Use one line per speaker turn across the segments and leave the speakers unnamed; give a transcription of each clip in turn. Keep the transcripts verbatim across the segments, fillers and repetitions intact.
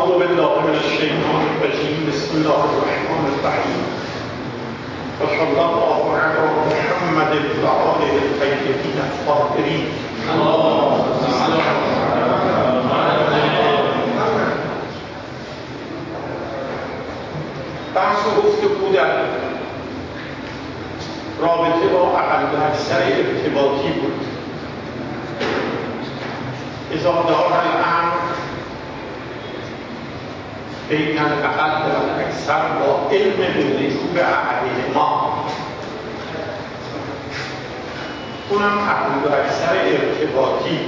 أعوذ بالله من الشيطان الرجيم بسم الله الرحمن الرحيم وصلى الله على محمد وآله الطيبين الطاهرين. بحث و گفتگو در رابطه با اقل و اکثر ارتباطی بود. اذا دار الامر بین الاقل و الاکثر با علم بوجوب احدهما، اونم اقل و اکثر ارتباطی،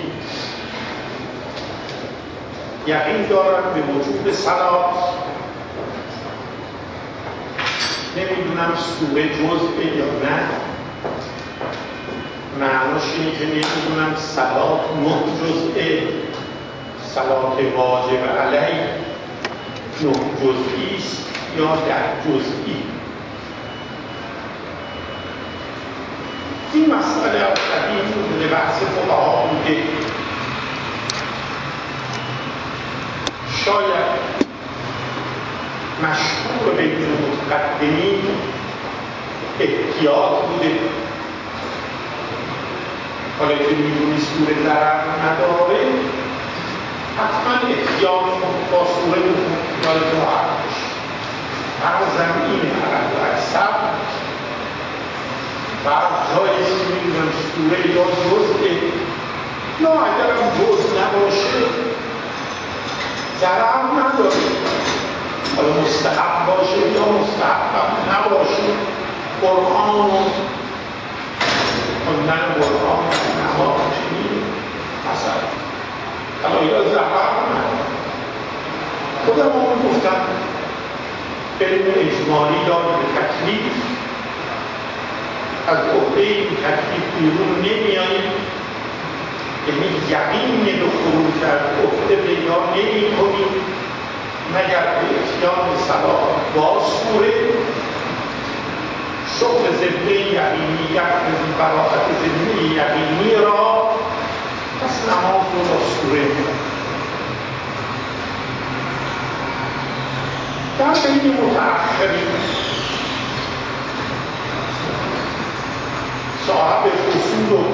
یقین دارن به وجوب صلات. نمیدونم سوره جزء یا نه، معناش اینه که نمیدونم صلات نه جزء، صلات واجب علیه نه جزئی است یا ده جزئی. این مسئله از قدیم مورد بحث فقها بوده. شاید مشهور بین متقدمین احتیاط بوده، حالا که میدونی سوره ضرر نداره حتما احتیاط با سوره بکن یاد راحت باشه. هر زمین اقل و اکثر بعد جایی که میدونم سوره یا جزء یا اگرم جزء نباشه ضرر نداره، حالا مستحب باشه یا مستحب نباشه. قرآن و خوندن قرآن نماز چنین مثلا حالا یا ضرر نداره. خودم اون گفتم علم اجمالی داره به تکلیف، از عهده این تکلیف بیرون نمیاییم، یعنی یقین به خروج از عهده پیدا نمی کنیم مگر به اتیان صلات با سوره. شغل ضمنی یقینی یقینی براعت ضمنی یقینی را پس نماز رو با سوره می‌کنیم. در بین متأخرین صاحب اصول و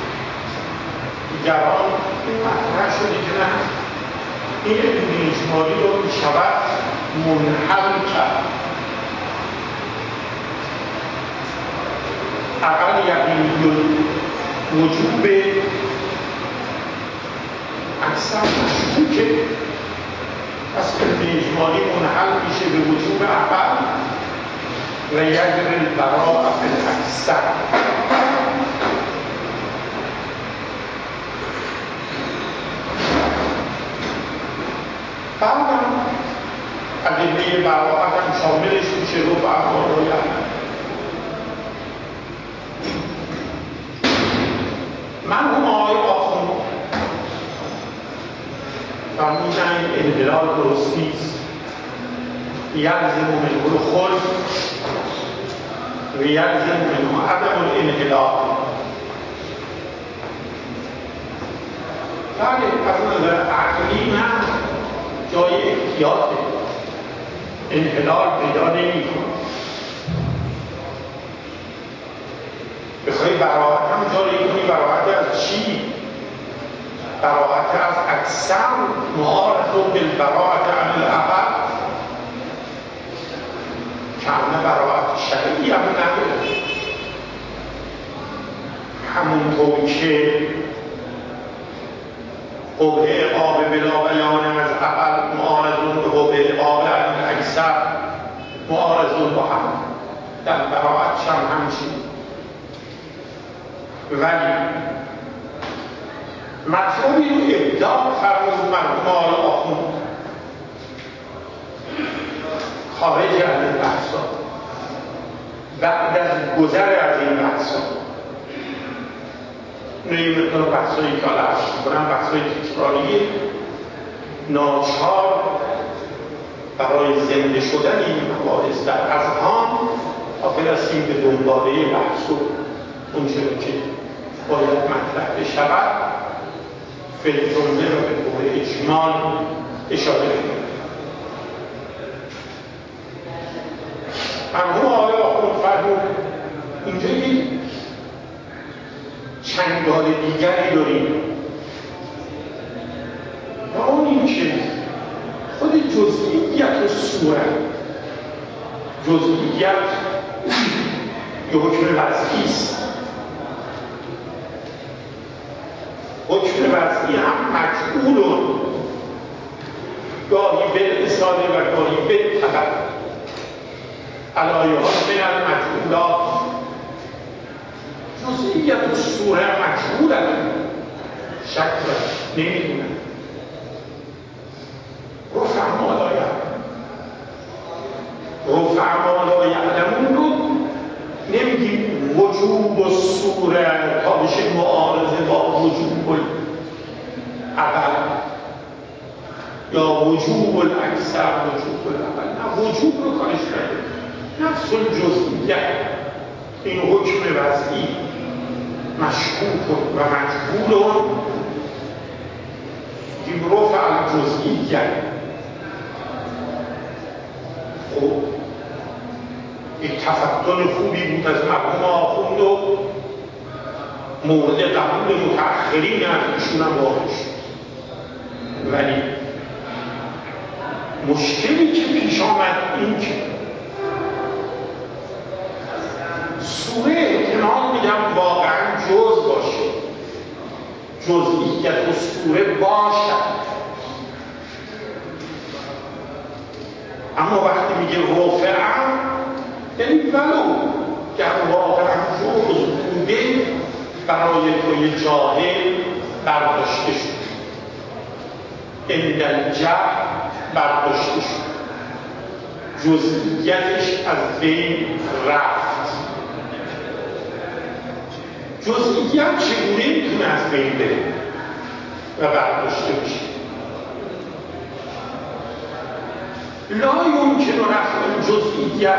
دیگران این مطرح شده که نه، این علم اجمالی رو میشود منحل کرد. اقل یقینی وجوب اکثر مشکوکه، پس علم اجمالی منحل میشه به وجوب اقل و یجر البراء فی الاکثر. بعدم ادله براءت هم شاملش میشه رو به اعمال و یعمل. مرحوم آقای آخوند فرمودن این انحلال درست نیست، یلزم منه الخلد و یلزم منه عدم الانحلال. بله از نظر عقلی نه، جای احتیاطه، انحلال پیدا نمی کنه. بخوایی براعت هم جاری کنی، براعت از چی؟ براعت از اکثر معارض بالبراعت عن الاقل، کامل براعت شرعی هم نداره. همونطور که قبه عقاب بلا بیان از اقل معارضون به قبه عقاب عن اکثر معارضون با هم، در براعت هم همچین. ولی مطلبی رو ابداع فرمود مرحوم آقای آخوند خارج از این بحثا، بعد از گذر از این بحثا نمی مقدار بحثایی که حالا عرض می‌کنم بحثای تکراریه، ناچار برای زنده شدن این مباحث در اذهان تا برسیم به دنباله بحث و اونچه که باید مطرح بشود فی الجمله و به طور اجمال اشاره کنیم. مرحوم آقای آخوند فرمود اینجا یک چنگال دیگری داریم و اون این که خود جزئیت و صورت، جزئیت یه حکم وضعی است، حکم وضعی هم مجعول گاهی بالإصالة و گاهی بالطبع علایه ها من المجعولات. جزئیت و صورت مجعول هم شک نمیدونن رفع ما لا یعلمون، رفع ما لا یعلمون رو نمیگیم وجوب و صورت تا بشه معارضه با وجوب الاول یا وجوب الاکثر وجوب الاول. نه، وجوب رو کارش نده، نفس الجزئیت این حکم وضعی مشکوک و مجبول این رفع الجزئیت. خب یک تفضل خوبی بود از مرحوم آخوند و مورد قبول متأخرین از ایشون هم واقع شد. ولی مشکلی که پیش آمد این که سوره احتمال میدم واقعا جز باشه، جزئیت و سوره باشد، اما وقتی میگه رفعم یعنی ولو در واقعا جز بوده برای توی جاهل برداشته شد، اندل جهل برداشته شد، جزئیتش از بین رفت. جزئیت چگونه میتونه از بین بره و برداشته بشه؟ لا یمکن رفع جزئیت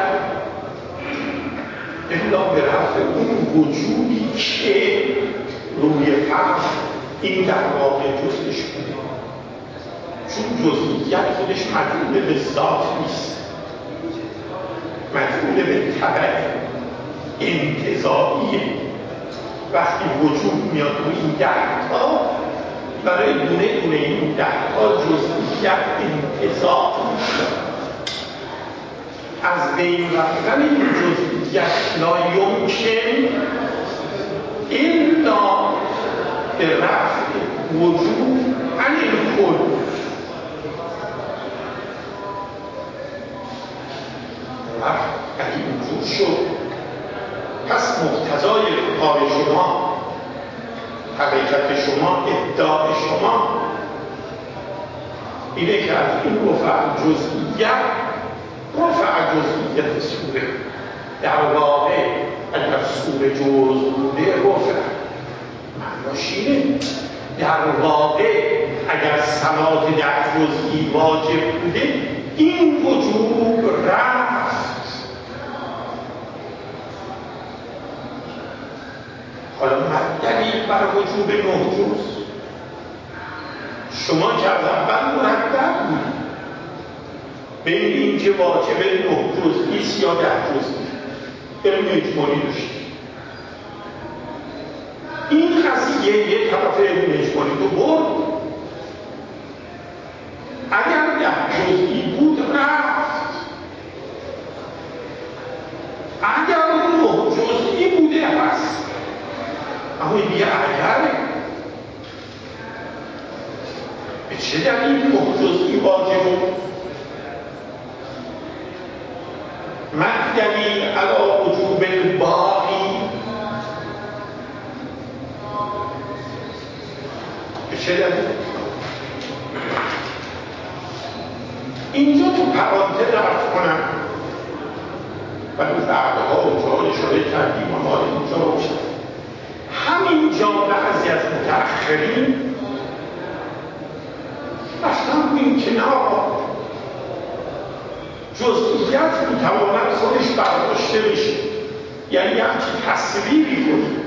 الا به رفع اون وجودی که روی فرض این در واقع جزش بوده، چون جزئیت خودش مدعول به ذات نیست، مدعول به طبع انتزاعیه. وقتی وجود میاد رو این ده تا، برای دونه دونه این ده تا جزئیت انتزاع میشه. از بین رفتن این جزئیت لا یمکن الا به رفع وجود عن الکل. اگه اینجور شد پس مقتضای کار شما، حقیقت شما، ادعای شما اینه که از این رفع جزئیت رفع جزئیت سوره در واقع اگر سوره جز بوده رفع معناش اینه در واقع اگر صلات در جزئی واجب بوده این وجوب رفت. حالا دلیل بر وجوب نه جز شما که از اول مرتب بود بین این که واجب نه جزئیست یا ده جزئی علم اجمالی داشت. این قضیه یه طرف علم اجمالی رو برد، اگر ده جزئی بود رفت، اگر نه جزئی بوده هست. اما این دیگه اگر به چه دلیل نه جزئی واجب من دلیل علی وجوب الباقی؟ به چه دلیل؟ اینجا تو پرانتز عرض کنم ولی بعدها و جا اشاره کردیم و ما اینجا روشن همینجا بعضی از متأخرین اصلا این که نه جزئیت میتواند خودش برداشته بشه، یعنی همچی تصویری کنیم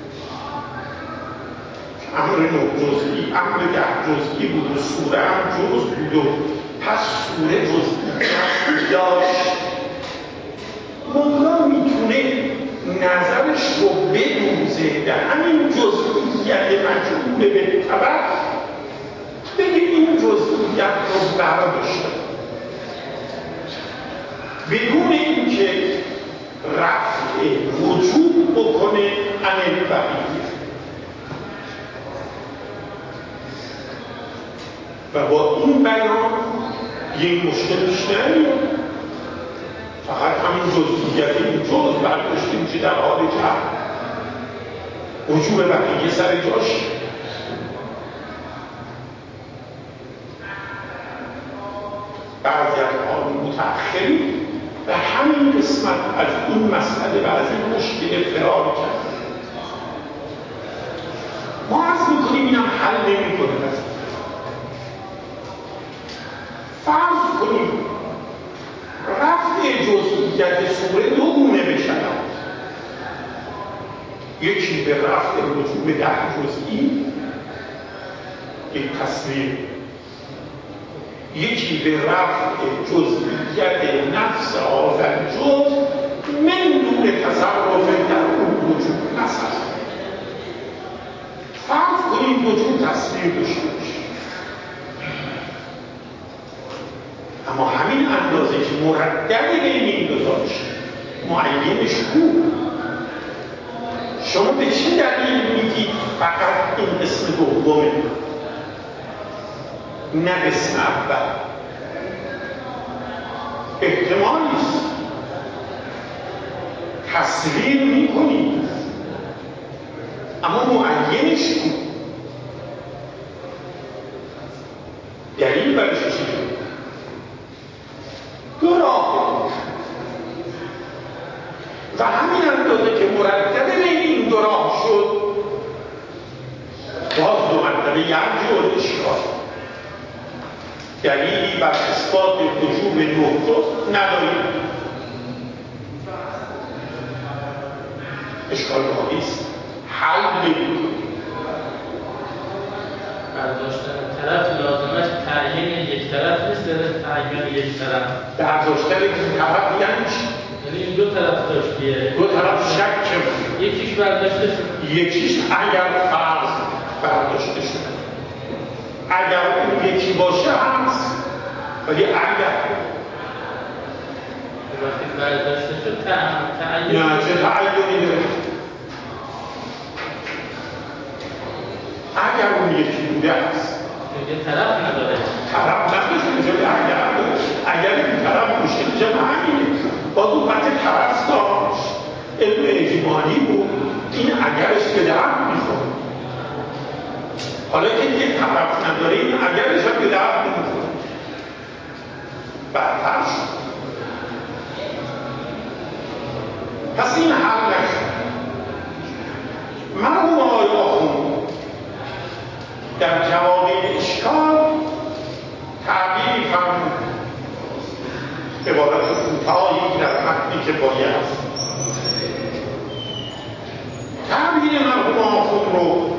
امر نه جزئی امر ده جزئی بود و سوره هم جز بود و پس سوره جزئیت داشت. ملا میتونه نظرش رو بدوزه در همین جزئیت مجموعه به طبع بگه این جزئیت رو برداشته بدون اینکه رفع وجود بکنه عن البقیه و با این بیان یک مشکل پیش نمیاد. فقط همین جزئیت این جز برداشتیم که در حال جمع وجود بقیه سر جاش. بعضی از آن متأخری به همین قسمت از این مسئله و از این مشکل فرار کرد. ما عرض میکنیم اینم حل نمی کنه. فرض کنیم رفع جزئیت سوره دو گونه بشود. یکی به رفع وجود در جزئی یک تصویر، یکی به رفع جزئیت نفس هذا الجزء من دون تصرف در اون وجود. مثلا فرض کنیم وجود تصویر داشته باشه، اما همین اندازه که مردد بین این دو داشت معینش بود. شما به چه دلیل میگید فقط این اسم دومه نه اسم اول؟ احتمالیست تصویر میکنید اما معینش بود. دلیل برش چیه؟ دو راه و همین اندازه که مرتبه بین این دو راه شد باز دو مرتبه یرجع الاشکال دلیلی بر اثبات وجوب نقطه نداریم. اشکال باقیست حل نمی‌کنیم.
برداشتن طرف لازمش تعیین یک طرف نیست، داره تعیین یک طرف.
برداشتن یک طرف یعنی چی؟
یعنی این دو طرف داشتیه.
دو طرف شک چه؟
یکیش برداشته شد.
یکیش اگر فرض برداشته شد، اگر اون یکی باشه هست، ولی اگر
وقتی برداشته شد تعیین
نه چه تعیینی داره؟ اگر اون یکی بوده هست
یه طرف نداره،
طرف نداره اینجا اگر اگر این طرف مشکل جمع همینه باز اون وقت طرف داشت علم اجمالی بود، این اگرش به درد میخوره. حالا که یک طرف نداره این اگرش هم به درد نمیخوره. برتر شد. پس این حل نشد. مرحوم آقای آخوند در جواب این اشکال تعبیری فرمود، عبارت کوتاهی در متنی که باید تعبیر مرحوم آخوند رو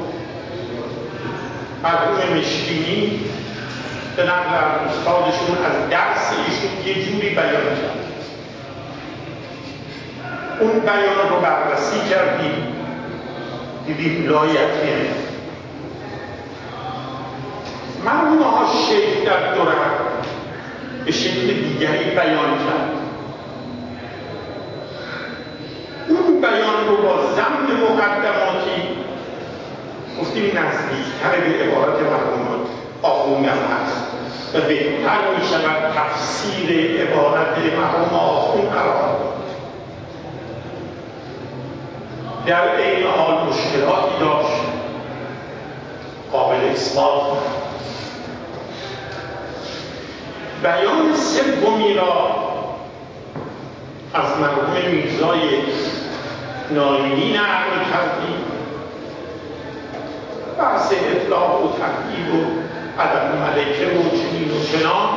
مرحوم مشکینی به نقل از استادشون از درس ایشون یه جوری بیان کرد. اون بیان رو بررسی کردیم، دیدیم لایتیه. مرحوم ها شیخ در دوره به شکل دیگری بیان کرد. اون بیان رو با ضمن مقدماتی گفتیم نزدیکتر به عبارت مرحوم آخوند هست و بهتر می شود تفسیر عبارت مرحوم آخوند قرار داد. در این حال مشکلاتی داشت قابل اثبات. بیان سومی را از مرحوم میرزای نایمی نقل کردیم. بحث اطلاق و تقیید و عدم ملکه و چنین و چنان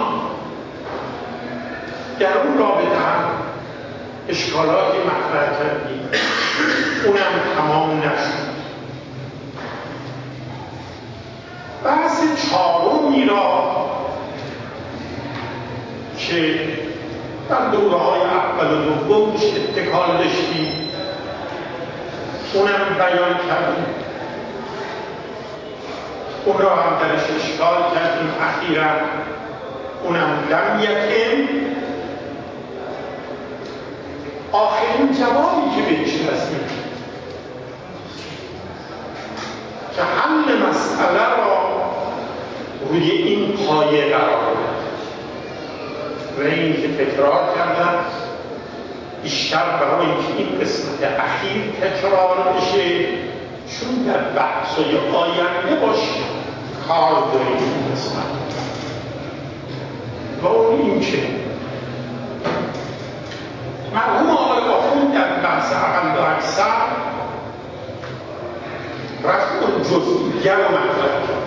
در اون رابطه هم اشکالاتی مطرح کردیم، اونم تمام نشد. بحث چهارمی را که در دوره های اول و دوم اتکال داشتیم، اونم بیان کردیم، اون را هم درش اشکال کردیم اخیراً، اونم لم یکن. آخرین جوابی که بهش رسید که حل مسئله را روی این پایه قرار داد و این که تکرار کردن بیشتر برای اینکه این قسمت اخیر تکرار بشه، چون در بحث‌های آینده باشه کار داریم این قسمت. و اون این که مرحوم آقای آخوند در بحث اقل و اکثر رفت اون جزئیه رو مطرح کرد.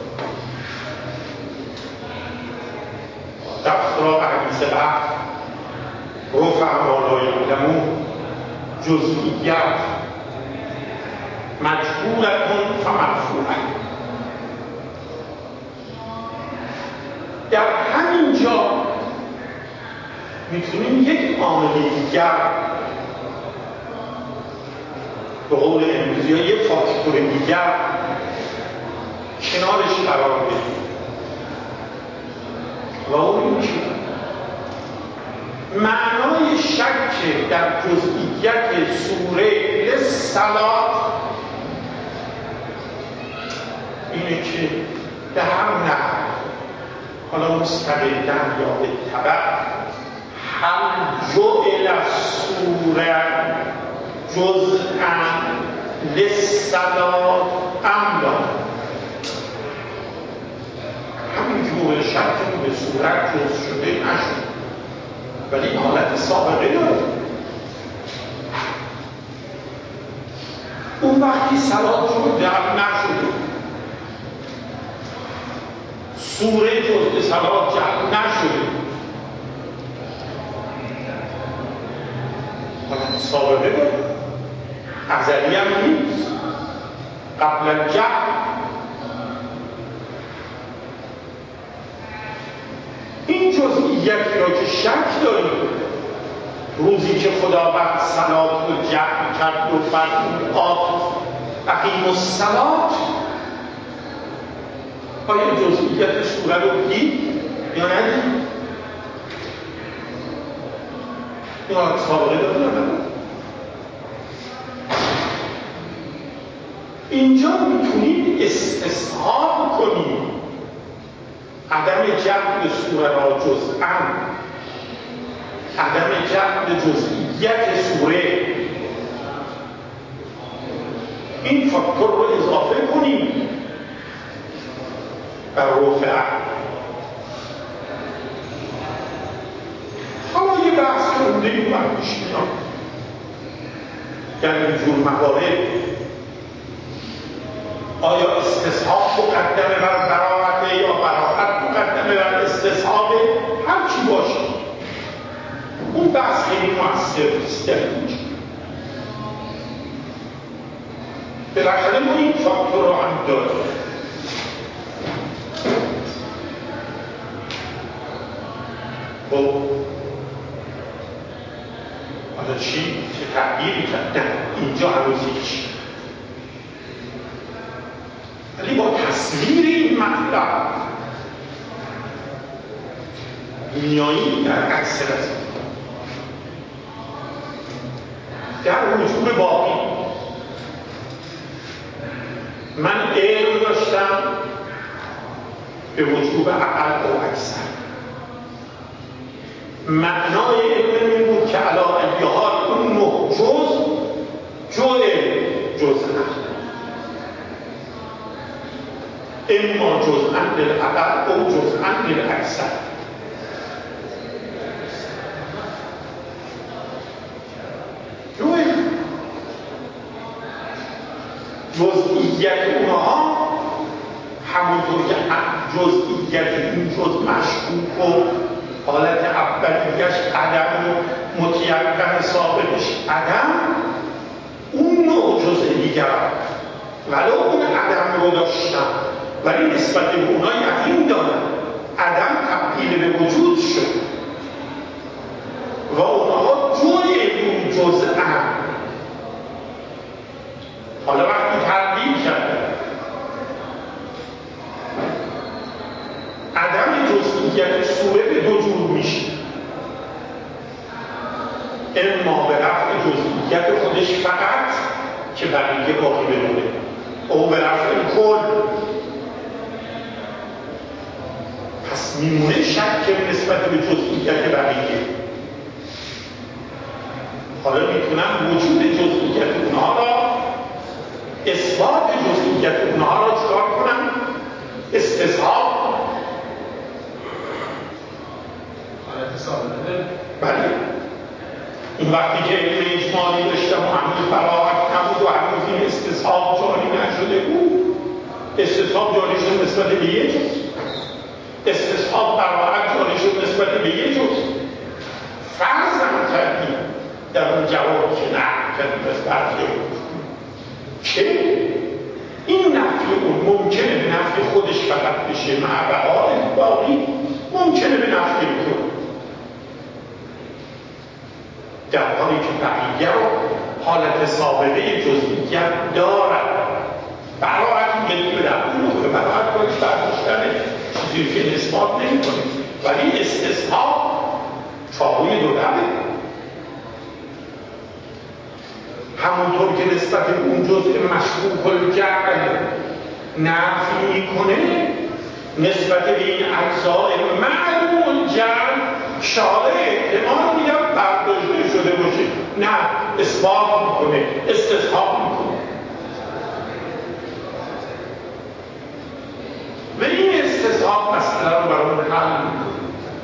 در سراغ حدیث بعد رفع ما لا یعلمون جزئیات مجهولتون فمرفوعه. در همین جا میتونیم یک عامل دیگر به قول امروزی ها یک فاکتور دیگر کنارش قرار بدیم و اون این که معنای شک در جزئیت سوره للصلاة اینه که به هر نحو، حالا مستقلاً یا به تبع، هم جعل السوره جزءا للصلاة ام لا. همین جور شکل به صورت جز شده نشد، ولی این حالت سابقه داره. اون وقتی صلاة جز در نشده، سوره جز صلاة جمع نشده، حالت سابقه داره، ازلی هم نیست، قبل الجمع. این جزئیتی را که شک داریم روزی که خداوند صلات رو جمع کرد و فرمود اقیموا الصلاة، آیا جزئیت سوره رو دید یا ندید؟ این حالت سابقه داره یا نداره؟ اینجا میتونیم استصحاب کنیم عدم جمع سوره را جزءاً، عدم جمع جزئیت سوره، این فاکتور رو اضافه کنیم بر رفع. حالا یه بحث کنده این وقت پیش میاد در اینجور موارد، آیا استصحاب مقدمه بر براءت یا براءت مقدمه بر استصحاب؟ هر چی باشه اون بحث خیلی مؤثر نیست در اینجا. بالاخره ما این فاکتور رو هم داریم. خب حالا چی؟ چه تغییری کرد؟ نه، اینجا هنوز هیچ، ولی با تصویر این مطلب میایی در عکس رسید در وجود باقی. من علم داشتم به وجود اقل و اکثر، معنای علم این بود که علی ای حال اون نه جز جز جز اما جزءاً للأقل او جزءاً للأکثر. جزئیت اونها همونطور که جزئیت این جز مشکوک و حالت اولیش عدم و متیقن ثابتش عدم، اون نوع جزء دیگر ولو اون عدم رو داشتن ولی نسبت به اونها یقین دارن، عدم تبدیل به وجود شد. جزءم. حالا وقتی تبدیل کرده عدم جزئیت صورت به دو جور میشه، اما به رفع جزئیت خودش فقط که بقیه باقی بمونه، او به رفع کل. پس میمونه شک نسبت به جزئیت بقیه. حالا میتونم وجود جزئیت اونها را، اثبات جزئیت اونها را چکار کنم؟ استصحاب.
حالت ثابته.
بله. اون وقتی که علم اجمالی داشتم و هنوز براحت نبود و هنوز این استصحاب جاری نشده بود، استصحاب جاری شد نسبت به یه جز، استصحاب براحت جاری شد نسبت به یه جز. فرضم کردیم در اون جواب که نقل کردیم از برخی که این نفی اون ممکنه به نفی خودش فقط بشه، مع بقای باقی ممکنه به نفی کل، در حالی که بقیه رو حالت سابقه جزئیت دارد. براحت میگه به دقیق نکنه، براحت باید برداشتن چیزی که اثبات نمی کنه، ولی استصحاب چاقوی دو دمه. همونطور که نسبت به اون جزء مشکوک الجعل نفی میکنه، نسبت به این اجزای معلوم الجعل شاعر احتمال میدم برداشته شده باشه، نه اثبات میکنه، استصحاب میکنه. و این استصحاب مسئله رو برامون حل میکنه.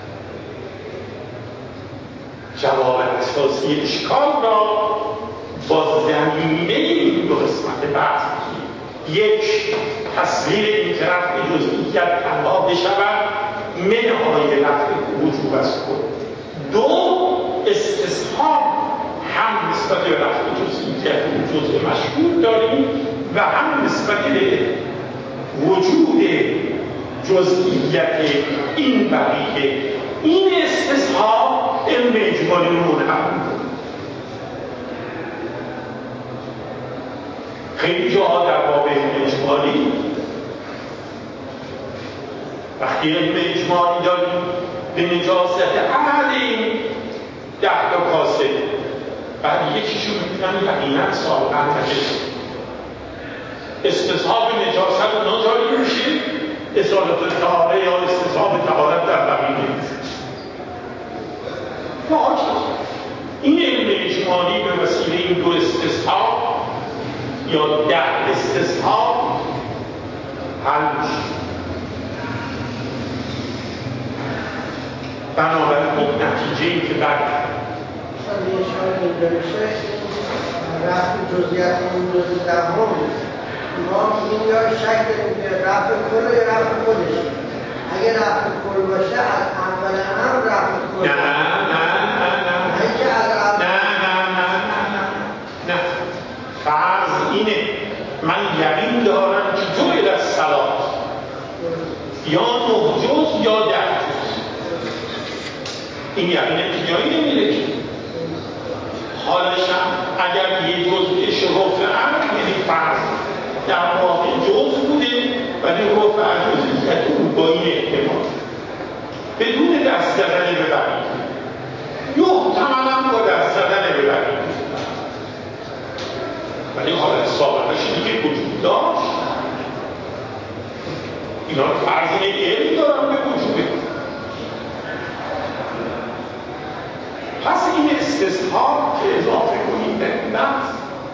جواب اساسی اشکال را با زمینه این دو قسمت بحث می‌کنیم. یک، تصویر این که رفع جزئیت تنها بشود منهای رفع وجوب از کل. دو، استصحاب هم نسبت به رفع جزئیت اون جزء مشهور داریم و هم نسبت به وجود جزئیت این بقیه. این استصحاب علم اجمالی رو منحل می‌کنه. خیلی جاها در باب علم اجمالی وقتی علم اجمالی داریم به نجاست احد این ده تا کاسه، بعد یکیشو میتونم یقینا سابقا نجس، استصحاب نجاست اونا جاری میشه، اصالت طهاره یا استصحاب طهارت در بقیه میشه. این علم اجمالی به وسیله این دو استصحاب یا ده استصحاب حل میشه. بنابراین نتیجه‌ای که بعد
مثلا یه شاید اینجا میشه رفع جزئیات اون جزء دهم ما میگیم یا شک داریم که رفع کل یا رفع خودش. اگه رفع کل باشه از اول هم رفع کل.
نه نه نه نه
اینکه از اول
نه نه نه نه نه نه فرض اینه من یقین دارم که جوی از صلات یا نه جز یا ده جز. این یقینه که جایی نمیره که حالش هم اگر یه جزش رفع امر یعنی فرض در واقع جز بوده ولی رفع جزئیت اون با این احتمال بدون دست زدن به بقیه، یحتملاً با دست زدن به بقیه، ولی حالت سابقش دیگه وجود داشت. اینا رو فرض اینه علم دارم به وجوده. پس این استصحاب که اضافه کنیم به این بحث،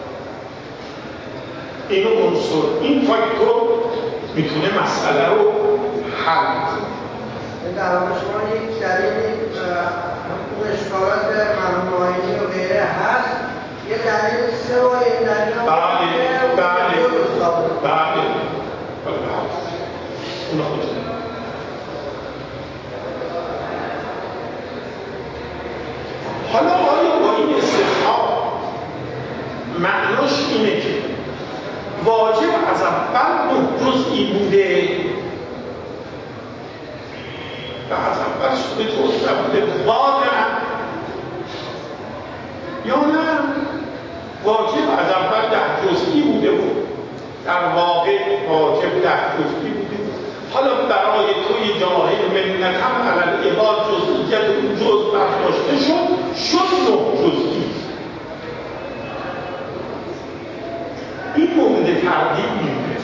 این عنصر، این فاکتور میتونه مسئله رو حل کنه.
در واقع شما یک دلیل اون اشکالات مرحوم آینی و غیره هست، یه دلیل سه و این دلیل هم
بله بله بله اون خودتون حالا آیا با این استصحاب معناش اینه که واجب از اول نه جزئی بوده و از اول شده جز نبوده واقعا، یا نه واجب در جزئی بوده. حالا برای توی جاهل منتم علی العباد جزئیت اون جزء برداشته شد شد نه جزئی. این مورد تردید میمونه.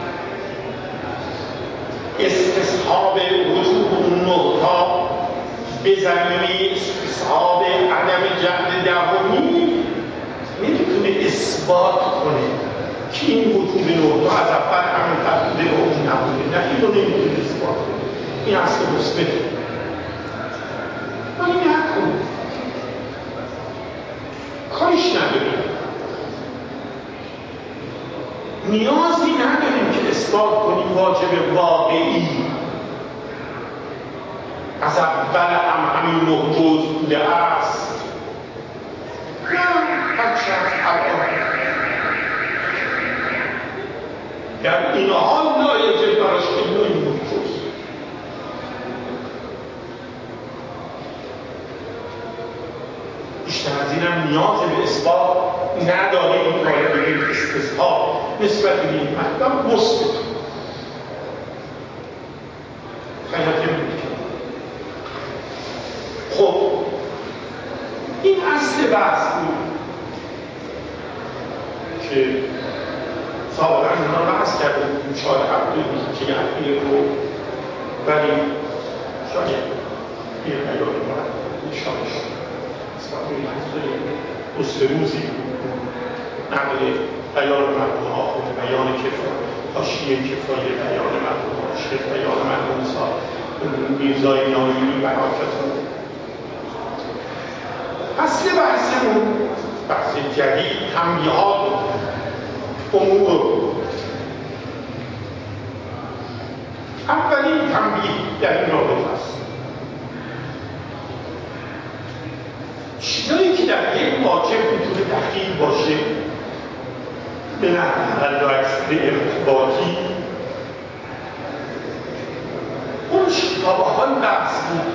استصحاب وجود اون نقطه به زمینه استصحاب عدم جهل دهمی نمیتونه اثبات کنه که این وجود نقطه از اول همون تبدیل به اون نبوده. نه، این رو نمیتونه اثبات کنه. این اصل مثبت ولی نکن، کارش نداریم، نیازی نداریم که اثبات کنیم واجب واقعی از اول هم همین نه جزء بوده است. نه، بچه الان در این حال لایجه براش که نه این جزء بیشتر از این هم نیاز به اثبات نداریم. باید بگیم استصحاب نسبت به این مطلب مثبت خیلی میکنم. خب این اصل بحث بود که سابقا اینا بحث کردیم چهار هفته که یه رو، ولی شاید یه نیاد باید نشانش این دو سه روزی نقل بیان مرحوم آخوند بیان کفایه حاشیه کفایه بیان مرحوم حاشیه بیان مرحوم میرزای ناینی برکتون. اصل بحثمون بحث جدید تنبیهات امور. اولین تنبیه در این رابطه است چیزایی که در یک واجب میتونه دخیل باشه به نحو اصل ارتباطی اون شتابهان بحث بود.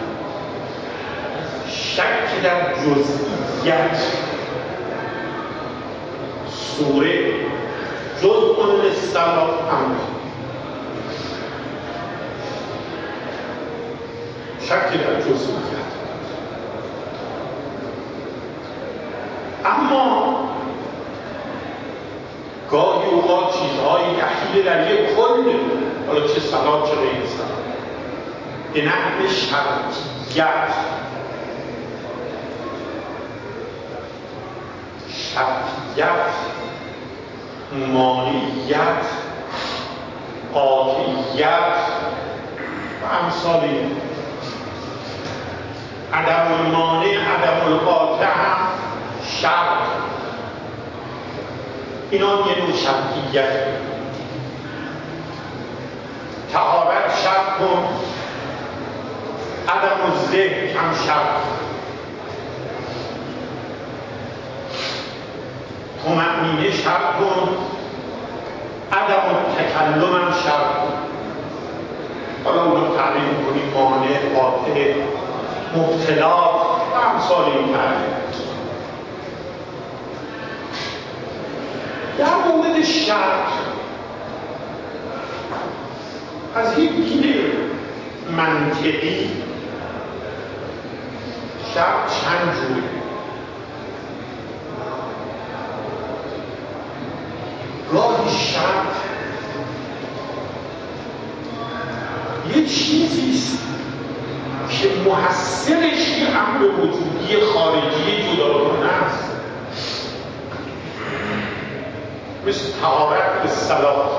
شک در جزئیت سوره جزء للصلاة امر، شک در جزئیت. اما گاهی اوقات چیزهایی دخیل در یک کل، حالا چه صلاة چه غیر صلاة، به نحو شرطیت شرطیت مانعیت قاطعیت و امثال این. عدم المانع عدم القاطع هم شرط، اینا یه نوع شرطیت. طهارت شرط کن، عدم الذکر هم شرط، طمأنینه شرط کن، عدم التکلم هم شرط کن. حالا اونو تعریف کنیم مانع، قاطع، مبتلا و امثال این تعریف. در مورد شرط از یک دید منطقی شرط چند جوره. گاهی شرط یه چیزیست که محصلش یه امر وجودی خارجی جداگانه است، مثل طهارت به صلاة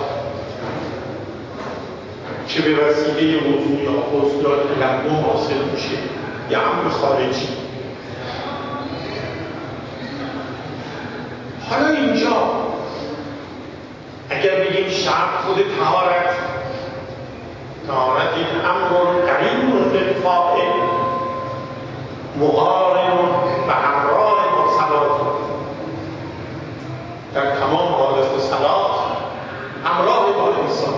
که به وسیله وضو یا غسل یا تیمم حاصل میشه، یه امر خارجی. حالا اینجا اگر بگیم شرط خود طهارت، طهارت این امر قرین للفاعل مقارن و همراه با صلاة، در تمام حالت صلاة همراه با انسان.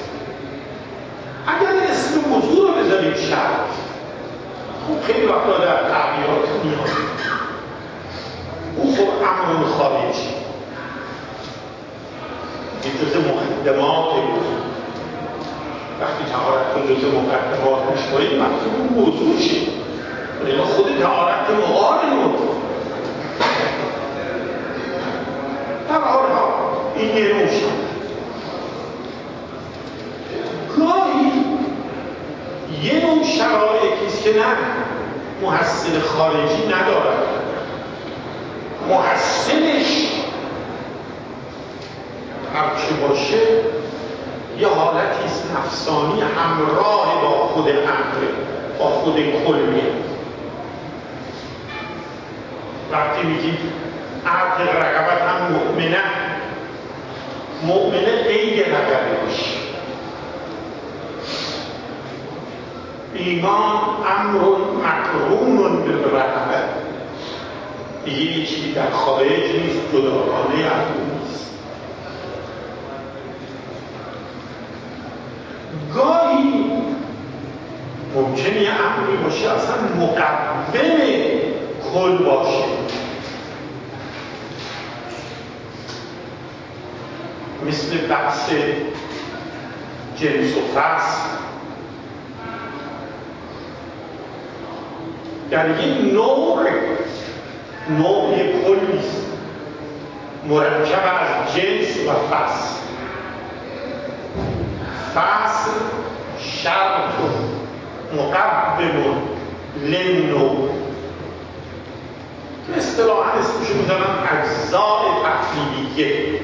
اگر اسم موضوع رو بذاریم شرط، خب خیلی وقتا در تعبیرات میاد او خب امر خارجی، این جزء مقدمات وقتی طهارت رو جزء مقدمات میشمارید مقصود اون موضوع چیه؟ ما خود طهارت مقارن رو در حال ها این یه نوشن گاهی یه نوع شرایطیست که نه محسن خارجی ندارد، محسنش هرچی باشه یه حالتیست نفسانی همراه با خود امره، با خود کلیه. وقتی میگید اعتق رقبت هم مؤمنه، مؤمنه قید رقبه باشه. ایمان امر مقرون بالرقبه، دیگه چیزی در خارج نیست، جداگانه از اون نیست. گاهی ممکنه یه امری باشه اصلا مقدم کل باشه، مثل بحث جنس و فصل. در یک نوع نوع کلیست مرکب از جنس و فصل. فصل شرط مقدم للنوع، اصطلاحاً اسمشو میذارن اجزاء تفصیلیه.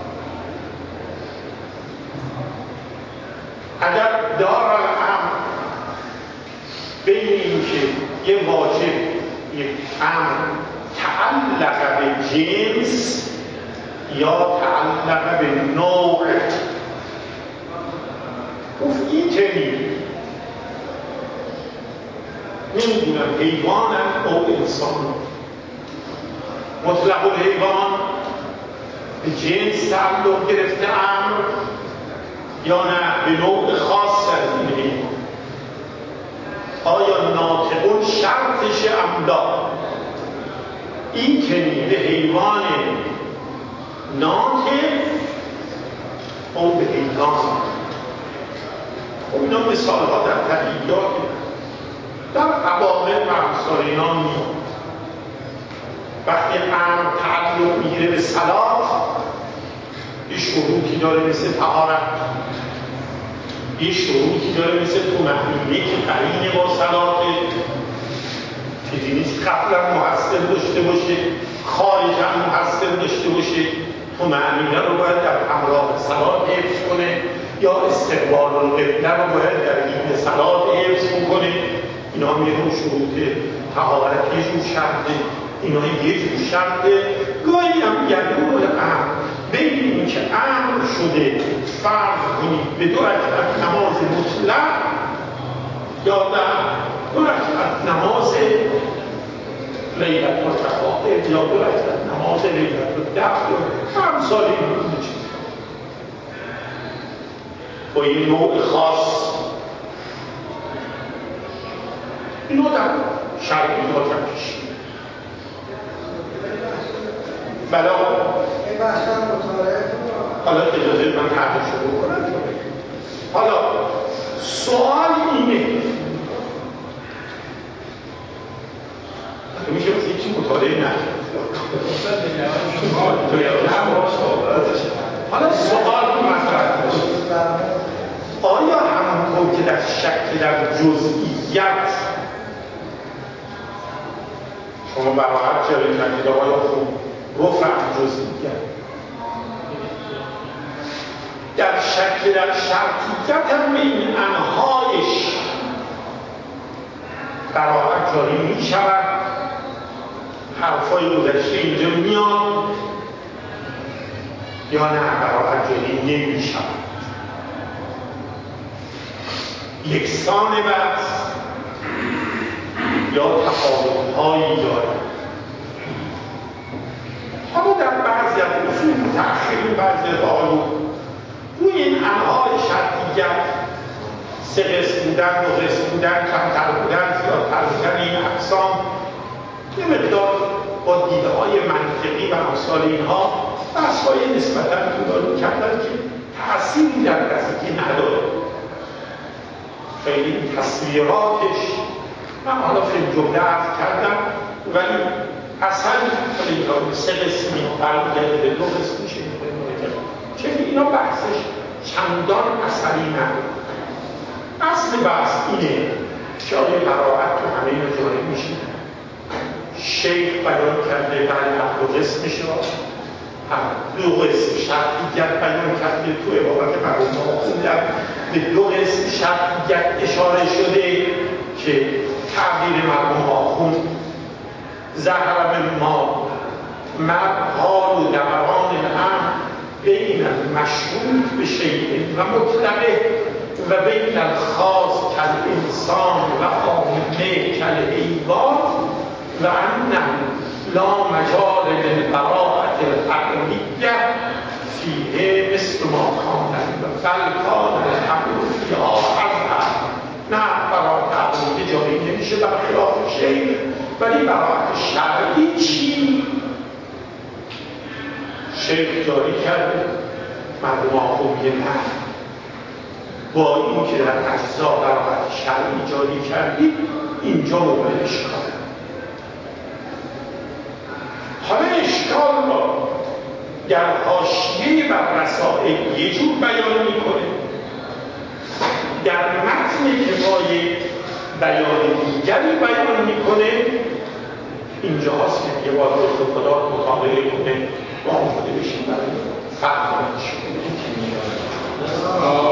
اگر دار الامر بین این که یه واجب یک امر تعلق به جنس یا تعلق به نوع، گفت این چنین نمیدونم حیوانم او انسان، مطلق الحیوان به جنس تعلق گرفته امر یا نه به نوع خاص از این حیوان. آیا ناطقون شرطش املا؟ این چنین به حیوان ناطق او به حیوان. خب اینا مثال ها در طبیعیات در عوامل و امثال اینا میاد. وقتی امر تعلق میگیره به صلات، یه شروطی داره مثل طهارت، یه شروطی داره مثل طمأنینه که قرینه با صلاته، چیزی نیست قبلا محصل داشته باشه خارجا محصل داشته باشه. طمأنینه رو باید در همراه صلات حفظ کنه یا استقبال القبله رو باید در عید صلات حفظ کنه. اینا هم یه نوع شروط طهارت، یه جور شرطه، اینا یه جور شرطه. گاهی هم یدور الامر بین این که امر شده فرض کنید به دو رکعت نماز مطلق یا در دو رکعت نماز لیلة الرقائب یا دو رکعت نماز لیلة الدفع یا امثال این چیز با این نوع خاص. اینو در شرعیات هم کشید. بلا
این بحث هم مطالعه
حالا اجازه من تعریف شروع کنم. حالا سوال اینه میشه مثل یکی مطالعه نکرد. حالا سوال مطرح کنید، آیا همونطور که در شک در جزئیت شما براحت جایی کردید آیا خوب رفع جزئیت در شکل در شرطیت هم به این انهایش براحت جاری می شود؟ حرفای گذشته اینجا میاد یا نه براحت جاری نمی شود؟ یکسان بحث یا تفاوت‌هایی دارد؟ اما در بعضی از اصول متأخرین، بعضی از آیون روی این انواع شرطیت سه قسم بودن، دو قسم بودن، کمتر بودن، زیادتر بودن این اقسام یه مقدار با دیده های منطقی و امثال اینها بحث‌های نسبتاً طولانی کردن که تأثیری در نزدیکی نداره. خیلی تصویراتش من حالا خیلی جمله عرض کردم، ولی اصلا خیلی سه قسمی برمیگرده به دو قسم میشه چه اینا بحثش چندان اثری نداره. اصل بحث اینه که آیا براعت تو همه اینا جاری میشه. شیخ بیان کرده بله هر دو قسم میشه، هر دو قسم شرطیت بیان کرده تو عبارت مرحوم ها خوندم به دو قسم شرطیت اشاره شده که تعبیر مرحوم ها خوند ظهر ما حال و دوران الامر بین المشروط به شیء و مطلقه و بین الخاص کالانسان و عامه کالحیوان و انه لا مجال للبراءة العقلیه فیه مثل ما کان بل کان الامر فیها اظهر. نه براءت عقلیه جاری نمیشه برخلاف شیء، ولی براءت شرعی چی؟ شیخ جاری کرده، مردم آخون میگه نه، با این که در اجزا براءت شرعی جاری کردید اینجا مورد اشکال. حالا اشکال را در حاشیه بر رسائل یه جور بیان میکنه، در متن کفایه بیان دیگری بیان میکنه. اینجا هست که یه بار رو خدا مطالعه کنه و آماده بشیم برای فرق کنه شد.